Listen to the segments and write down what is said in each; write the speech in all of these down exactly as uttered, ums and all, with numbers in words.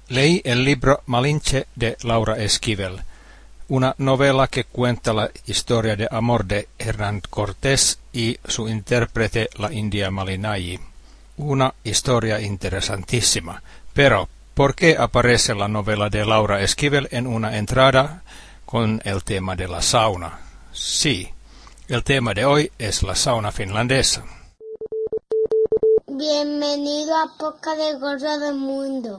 Leí el libro Malinche de Laura Esquivel, una novela que cuenta la historia de amor de Hernán Cortés y su intérprete, la india Malinayi. Una historia interesantísima. Pero, ¿por qué aparece la novela de Laura Esquivel en una entrada con el tema de la sauna? Sí, el tema de hoy es la sauna finlandesa. Bienvenido a Podcast de Cosas del Mundo.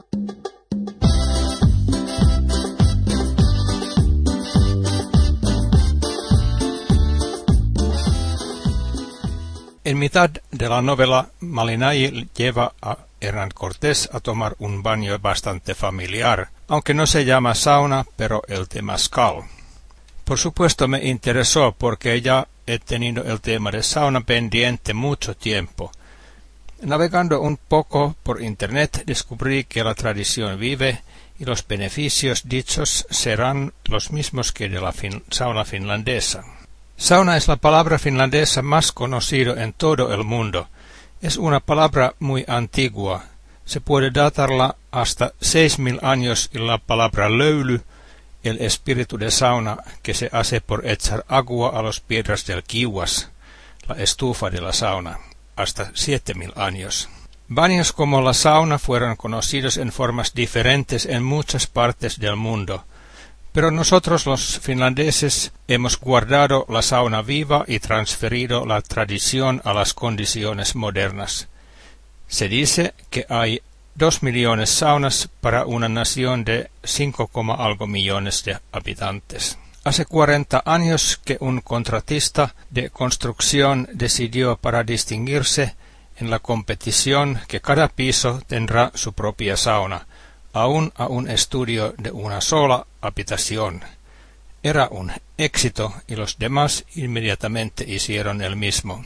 En mitad de la novela, Malinayi lleva a Hernán Cortés a tomar un baño bastante familiar, aunque no se llama sauna, pero el temazcal. Por supuesto me interesó porque ya he tenido el tema de sauna pendiente mucho tiempo. Navegando un poco por internet descubrí que la tradición vive y los beneficios dichos serán los mismos que de la fin- sauna finlandesa. Sauna es la palabra finlandesa más conocida en todo el mundo. Es una palabra muy antigua. Se puede datarla hasta seis mil años y la palabra löyly, el espíritu de sauna que se hace por echar agua a las piedras del kiuas, la estufa de la sauna, hasta siete mil años. Baños como la sauna fueron conocidos en formas diferentes en muchas partes del mundo. Pero nosotros los finlandeses hemos guardado la sauna viva y transferido la tradición a las condiciones modernas. Se dice que hay dos millones saunas para una nación de cinco coma algo millones de habitantes. Hace cuarenta años que un contratista de construcción decidió para distinguirse en la competición que cada piso tendrá su propia sauna, aún a un estudio de una sola habitación. Era un éxito y los demás inmediatamente hicieron el mismo.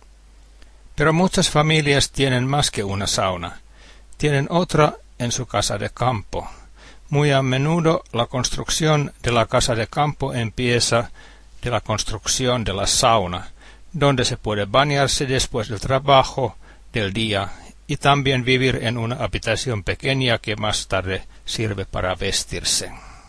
Pero muchas familias tienen más que una sauna. Tienen otra en su casa de campo. Muy a menudo la construcción de la casa de campo empieza de la construcción de la sauna, donde se puede bañarse después del trabajo del día y también vivir en una habitación pequeña que más tarde sirve para vestirse.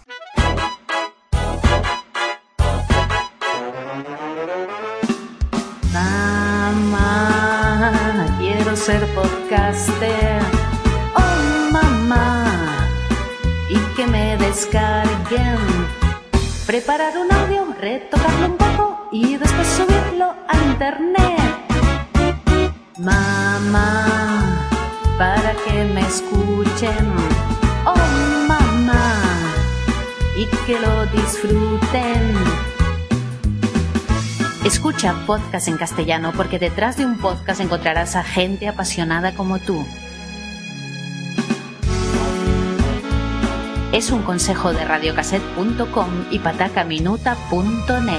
Mamá, quiero ser podcaster. Oh, mamá, y que me descarguen. Preparar un audio, retocarlo un poco y después subirlo a internet. Mamá, para que me escuchen. Oh, mamá, y que lo disfruten. Escucha podcast en castellano porque detrás de un podcast encontrarás a gente apasionada como tú. Es un consejo de radiocassette punto com y patacaminuta punto net.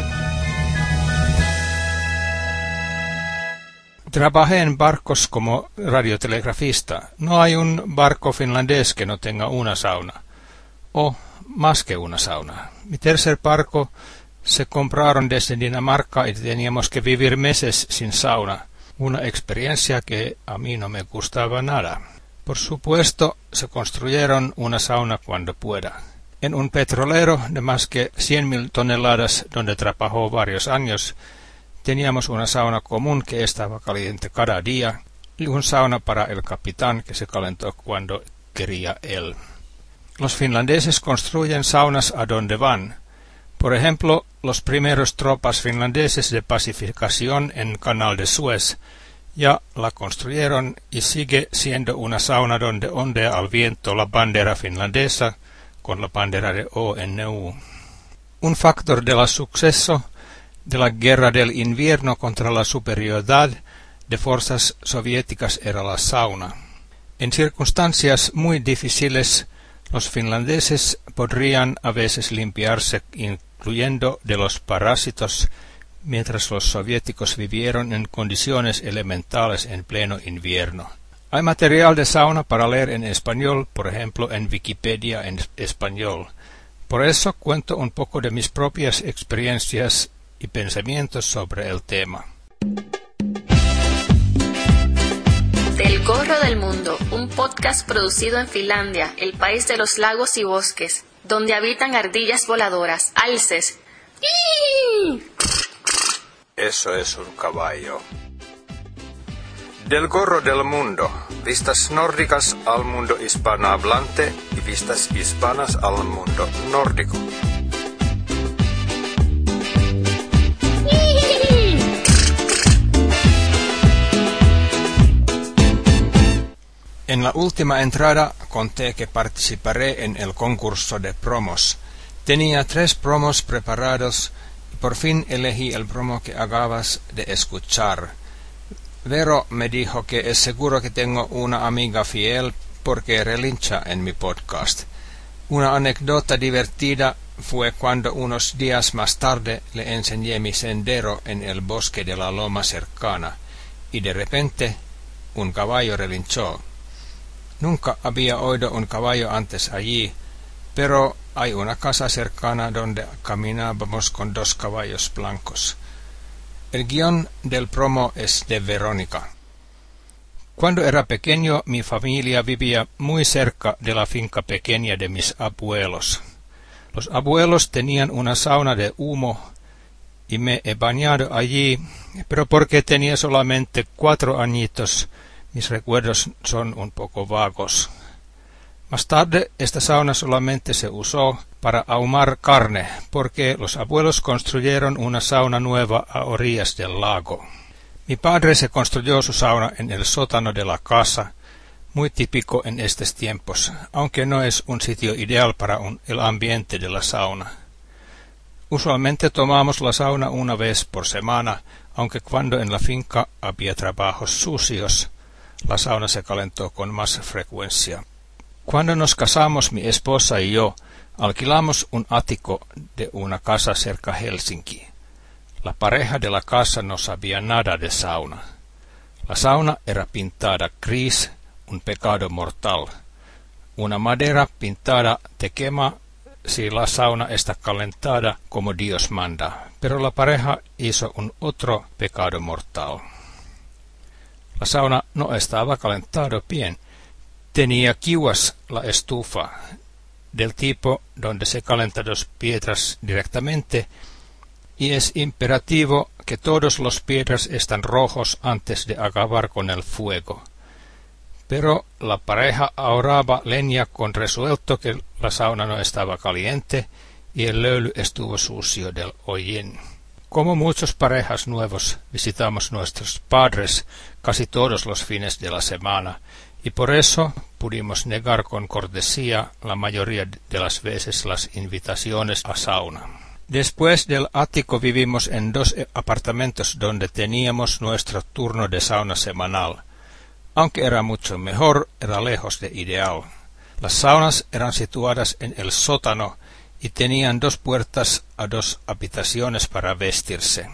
Trabajé en barcos como radiotelegrafista. No hay un barco finlandés que no tenga una sauna. O más que una sauna. Mi tercer barco se compraron desde Dinamarca y teníamos que vivir meses sin sauna. Una experiencia que a mí no me gustaba nada. Por supuesto, se construyeron una sauna cuando pueda. En un petrolero de más que cien mil toneladas donde trabajó varios años, teníamos una sauna común que estaba caliente cada día y un sauna para el capitán que se calentó cuando quería él. Los finlandeses construyen saunas a donde van. Por ejemplo, los primeros tropas finlandeses de pacificación en Canal de Suez ya la construyeron y sigue siendo una sauna donde ondea al viento la bandera finlandesa con la bandera de O N U. Un factor del suceso de la guerra del invierno contra la superioridad de fuerzas soviéticas era la sauna. En circunstancias muy difíciles, los finlandeses podrían a veces limpiarse incluyendo de los parásitos, mientras los soviéticos vivieron en condiciones elementales en pleno invierno. Hay material de sauna para leer en español, por ejemplo en Wikipedia en español. Por eso cuento un poco de mis propias experiencias y pensamientos sobre el tema. Del Gorro del Mundo, un podcast producido en Finlandia, el país de los lagos y bosques, donde habitan ardillas voladoras, alces. ¡Ii! Eso es un caballo. Del Gorro del Mundo, vistas nórdicas al mundo hispanohablante y vistas hispanas al mundo nórdico. En la última entrada conté que participaré en el concurso de promos. Tenía tres promos preparados y por fin elegí el promo que acabas de escuchar. Vero me dijo que es seguro que tengo una amiga fiel porque relincha en mi podcast. Una anécdota divertida fue cuando unos días más tarde le enseñé mi sendero en el bosque de la loma cercana y de repente un caballo relinchó. Nunca había oído un caballo antes allí, pero hay una casa cercana donde caminábamos con dos caballos blancos. El guión del promo es de Verónica. Cuando era pequeño, mi familia vivía muy cerca de la finca pequeña de mis abuelos. Los abuelos tenían una sauna de humo y me he bañado allí, pero porque tenía solamente cuatro añitos, mis recuerdos son un poco vagos. Más tarde, esta sauna solamente se usó para ahumar carne, porque los abuelos construyeron una sauna nueva a orillas del lago. Mi padre se construyó su sauna en el sótano de la casa, muy típico en estos tiempos, aunque no es un sitio ideal para un, el ambiente de la sauna. Usualmente tomamos la sauna una vez por semana, aunque cuando en la finca había trabajos sucios, la sauna se calentó con más frecuencia. Cuando nos casamos, mi esposa y yo alquilamos un ático de una casa cerca de Helsinki. La pareja de la casa no sabía nada de sauna. La sauna era pintada gris, un pecado mortal. Una madera pintada te quema si la sauna está calentada como Dios manda, pero la pareja hizo un otro pecado mortal. La sauna no estaba calentado bien. Tenía kiuas la estufa, del tipo donde se calientan dos piedras directamente, y es imperativo que todos los piedras estén rojos antes de acabar con el fuego. Pero la pareja ahorraba leña con resuelto que la sauna no estaba caliente y el löyly estuvo sucio del hollín. Como muchas parejas nuevos, visitamos nuestros padres casi todos los fines de la semana, y por eso pudimos negar con cortesía la mayoría de las veces las invitaciones a sauna. Después del ático vivimos en dos apartamentos donde teníamos nuestro turno de sauna semanal. Aunque era mucho mejor, era lejos de ideal. Las saunas eran situadas en el sótano y tenían dos puertas a dos habitaciones para vestirse.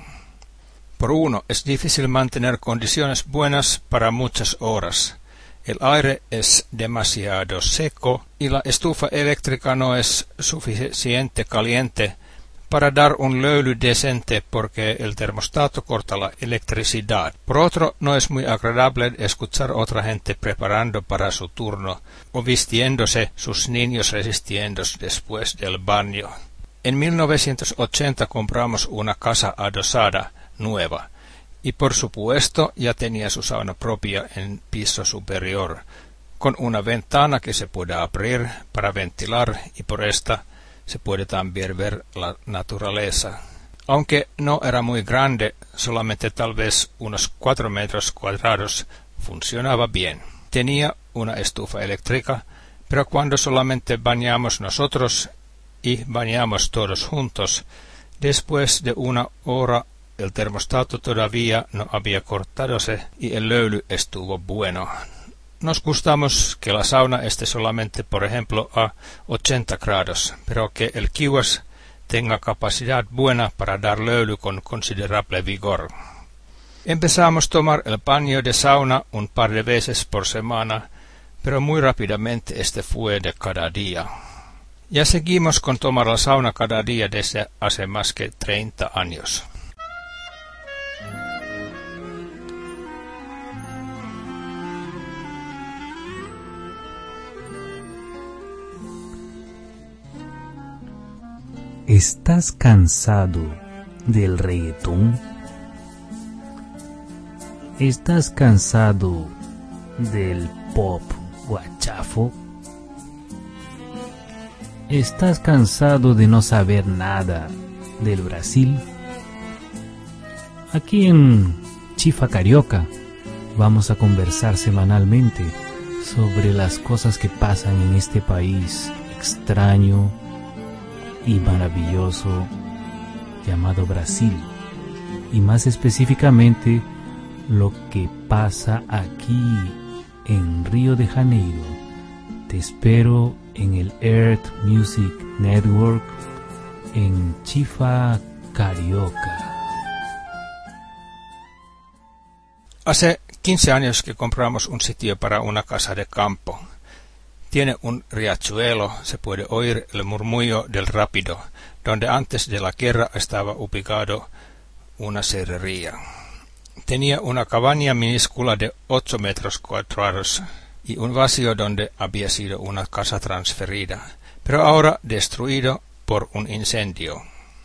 Por uno, es difícil mantener condiciones buenas para muchas horas. El aire es demasiado seco y la estufa eléctrica no es suficiente caliente para dar un löyly decente porque el termostato corta la electricidad. Por otro, no es muy agradable escuchar a otra gente preparando para su turno o vistiéndose sus niños resistiendo después del baño. En mil novecientos ochenta compramos una casa adosada nueva y por supuesto ya tenía su sauna propia en piso superior, con una ventana que se puede abrir para ventilar y por esta se puede también ver la naturaleza. Aunque no era muy grande, solamente tal vez unos cuatro metros cuadrados, funcionaba bien. Tenía una estufa eléctrica, pero cuando solamente bañamos nosotros y bañamos todos juntos, después de una hora el termostato todavía no había cortadose y el löyly estuvo bueno. Nos gustamos que la sauna esté solamente, por ejemplo, a ochenta grados, pero que el kiuas tenga capacidad buena para dar löyly con considerable vigor. Empezamos a tomar el baño de sauna un par de veces por semana, pero muy rápidamente este fue de cada día. Ya seguimos con tomar la sauna cada día desde hace más que treinta años. ¿Estás cansado del reggaetón? ¿Estás cansado del pop guachafo? ¿Estás cansado de no saber nada del Brasil? Aquí en Chifa Carioca vamos a conversar semanalmente sobre las cosas que pasan en este país extraño y maravilloso llamado Brasil, y más específicamente lo que pasa aquí en Río de Janeiro. Te espero en el Earth Music Network en Chifa Carioca. Hace quince años que compramos un sitio para una casa de campo. Tiene un riachuelo, se puede oír el murmullo del rápido, donde antes de la guerra estaba ubicado una serrería. Tenía una cabaña minúscula de ocho metros cuadrados y un vacío donde había sido una casa transferida, pero ahora destruido por un incendio.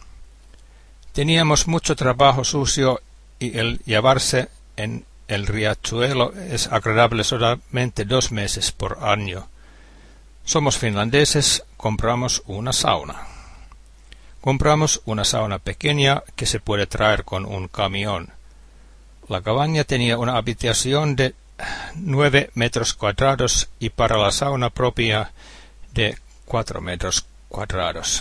Teníamos mucho trabajo sucio y el llevarse en el riachuelo es agradable solamente dos meses por año. Somos finlandeses, compramos una sauna. Compramos una sauna pequeña que se puede traer con un camión. La cabaña tenía una habitación de nueve metros cuadrados y para la sauna propia de cuatro metros cuadrados.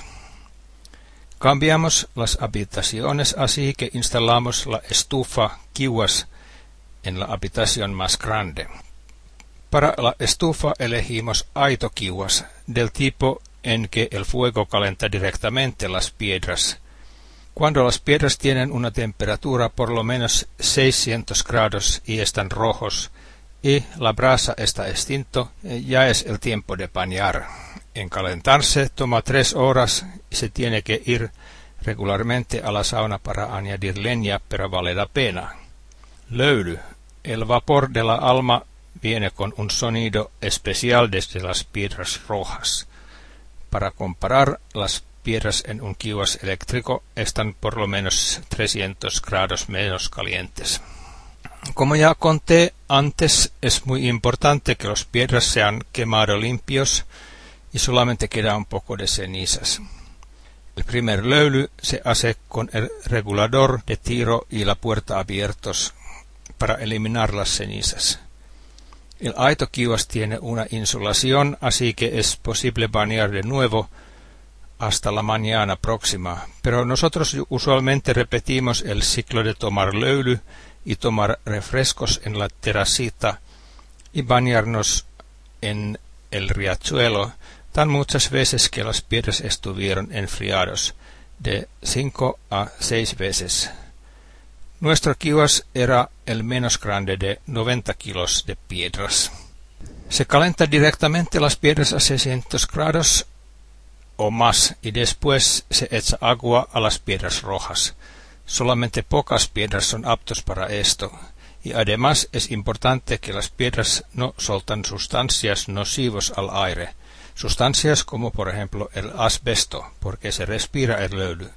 Cambiamos las habitaciones así que instalamos la estufa kiuas en la habitación más grande. Para la estufa elegimos aitokiuas del tipo en que el fuego calienta directamente las piedras. Cuando las piedras tienen una temperatura por lo menos seiscientos grados y están rojos y la brasa está extinto, ya es el tiempo de bañar. En calentarse toma tres horas y se tiene que ir regularmente a la sauna para añadir leña, pero vale la pena. Löyly. El vapor de la alma viene con un sonido especial desde las piedras rojas. Para comparar, las piedras en un kiuas eléctrico están por lo menos trescientos grados menos calientes. Como ya conté antes, es muy importante que las piedras sean quemadas limpios y solamente queda un poco de cenizas. El primer löyly se hace con el regulador de tiro y la puerta abiertos para eliminar las cenizas. El aitokiuas tiene una insulación, así que es posible bañar de nuevo hasta la mañana próxima, pero nosotros usualmente repetimos el ciclo de tomar löyly y tomar refrescos en la terracita y bañarnos en el riachuelo tan muchas veces que las piedras estuvieron enfriados, de cinco a seis veces. Nuestro kiuas era el menos grande de noventa kilos de piedras. Se calienta directamente las piedras a seiscientos grados o más y después se echa agua a las piedras rojas. Solamente pocas piedras son aptos para esto y además es importante que las piedras no soltan sustancias nocivas al aire, sustancias como por ejemplo el asbesto, porque se respira el löyly.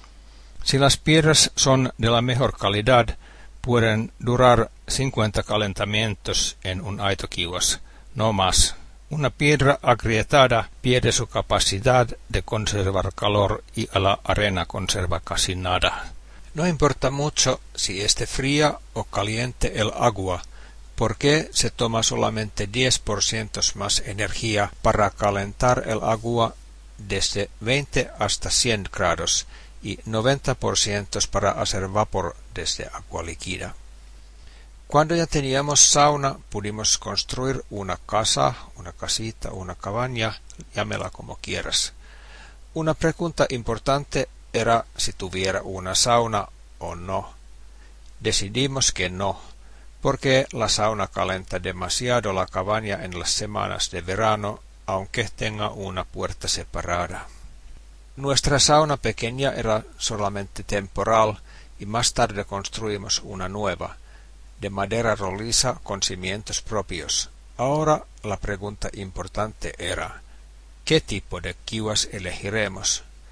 Si las piedras son de la mejor calidad, pueden durar cincuenta calentamientos en un aitokiuas, no más. Una piedra agrietada pierde su capacidad de conservar calor y a la arena conserva casi nada. No importa mucho si esté fría o caliente el agua, porque se toma solamente diez por ciento más energía para calentar el agua desde veinte hasta cien grados y noventa por ciento para hacer vapor desde agua líquida. Cuando ya teníamos sauna, pudimos construir una casa, una casita, una cabaña, llámela como quieras. Una pregunta importante era si tuviera una sauna o no. Decidimos que no, porque la sauna calienta demasiado la cabaña en las semanas de verano, aunque tenga una puerta separada. Nuestra sauna pequeña era solamente temporal y más tarde construimos una nueva, de madera roliza con cimientos propios. Ahora la pregunta importante era, ¿qué tipo de kiuas elegiremos?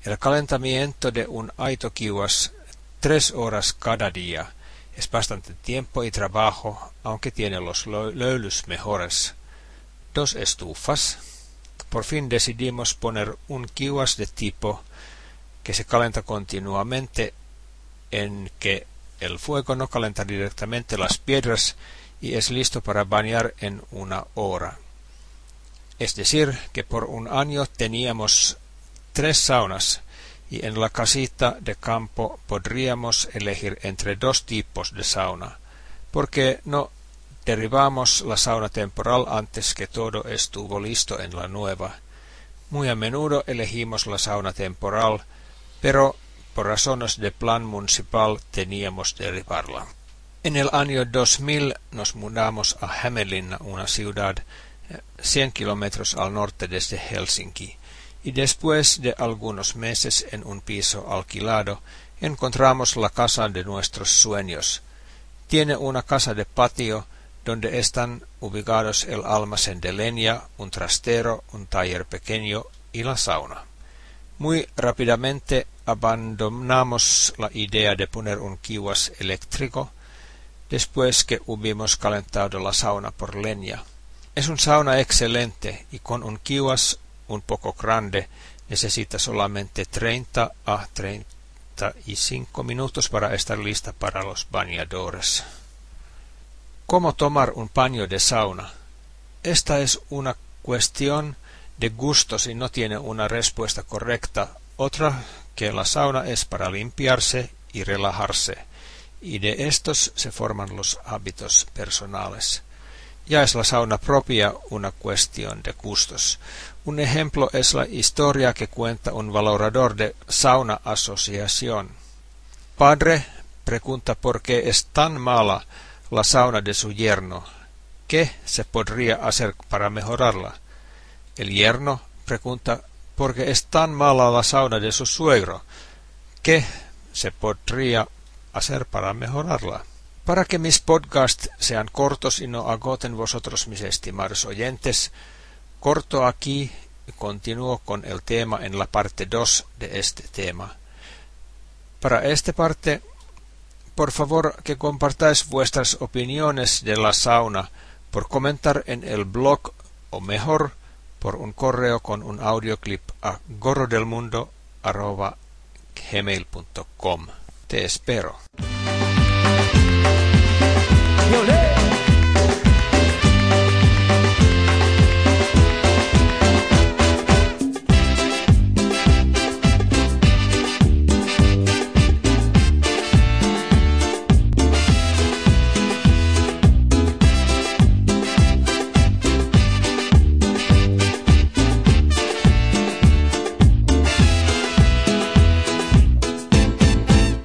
El calentamiento de un autokiuas tres horas cada día es bastante tiempo y trabajo, aunque tiene los logros mejores. Dos estufas. Por fin decidimos poner un kiuas de tipo que se calienta continuamente, en que el fuego no calienta directamente las piedras y es listo para bañar en una hora. Es decir, que por un año teníamos tres saunas y en la casita de campo podríamos elegir entre dos tipos de sauna, porque no derribamos la sauna temporal antes que todo estuvo listo en la nueva. Muy a menudo elegimos la sauna temporal, pero por razones de plan municipal teníamos que derribarla. En el año dos mil nos mudamos a Hämeenlinna, una ciudad cien kilómetros al norte desde Helsinki, y después de algunos meses en un piso alquilado, encontramos la casa de nuestros sueños. Tiene una casa de patio donde están ubicados el almacén de leña, un trastero, un taller pequeño y la sauna. Muy rápidamente abandonamos la idea de poner un kiuas eléctrico después que hubimos calentado la sauna por leña. Es una sauna excelente y con un kiuas un poco grande necesita solamente treinta a treinta y cinco minutos para estar lista para los bañadores. ¿Cómo tomar un baño de sauna? Esta es una cuestión de gustos y no tiene una respuesta correcta. Otra que la sauna es para limpiarse y relajarse, y de estos se forman los hábitos personales. Ya es la sauna propia una cuestión de gustos. Un ejemplo es la historia que cuenta un valorador de Sauna Asociación. Padre pregunta por qué es tan mala la sauna de su yerno. ¿Qué se podría hacer para mejorarla? El yerno pregunta por qué es tan mala la sauna de su suegro. ¿Qué se podría hacer para mejorarla? Para que mis podcasts sean cortos y no agoten vosotros, mis estimados oyentes, corto aquí y continúo con el tema en la parte dos de este tema. Para esta parte, por favor que compartáis vuestras opiniones de la sauna por comentar en el blog o mejor por un correo con un audioclip a gorrodelmundo arroba gmail punto com. Te espero.